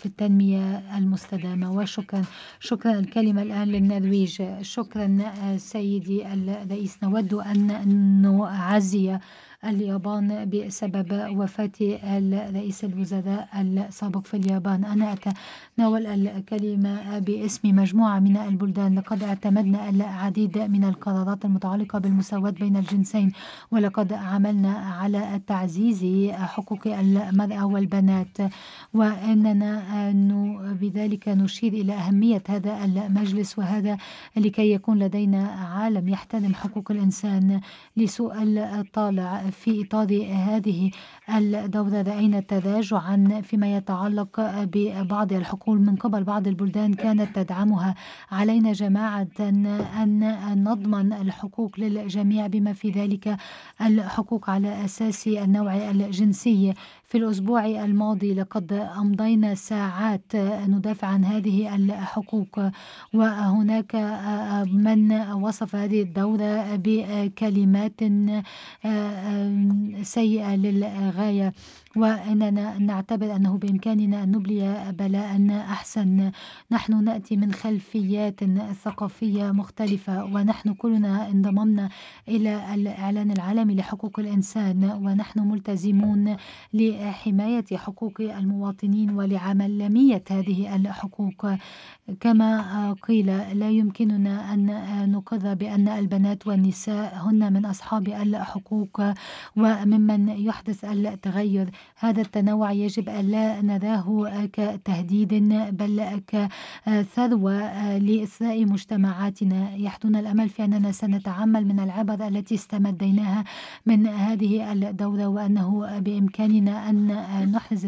في التنمية المستدامة. وشكرا. شكرا. الكلمة الآن للنرويج. شكرا سيدي الرئيس. نود أن نعزي اليابان بسبب وفاة رئيس الوزراء السابق في اليابان. أنا أتناول الكلمة باسم مجموعة من البلدان. لقد اعتمدنا العديد من القرارات المتعلقة بالمساواة بين الجنسين، ولقد عملنا على تعزيز حقوق المرأة والبنات، وأننا بذلك نشير إلى أهمية هذا المجلس، وهذا لكي يكون لدينا عالم يحترم حقوق الإنسان. لسوء الطالع في إطار هذه الدورة رأينا تراجعا فيما يتعلق ببعض الحقول من قبل بعض البلدان كانت تدعمها. علينا جماعة أن نضمن الحقوق للجميع بما في ذلك الحقوق على أساس النوع الجنسي. في الأسبوع الماضي لقد أمضينا ساعات ندافع عن هذه الحقوق، وهناك من وصف هذه الدورة بكلمات سيئة للغاية، وأننا نعتبر أنه بإمكاننا أن نبلي بلاء أحسن. نحن نأتي من خلفيات ثقافية مختلفة، ونحن كلنا انضممنا إلى الإعلان العالمي لحقوق الإنسان، ونحن ملتزمون لحماية حقوق المواطنين ولعملية هذه الحقوق. كما قيل، لا يمكننا أن نقر بأن البنات والنساء هن من أصحاب الحقوق وممن يحدث التغير. هذا التنوع يجب أن لا نراه كتهديد، بل كثروة لإثراء مجتمعاتنا. يحدون الأمل في أننا سنتعمل من العبر التي استمديناها من هذه الدورة، وأنه بإمكاننا أن نحرز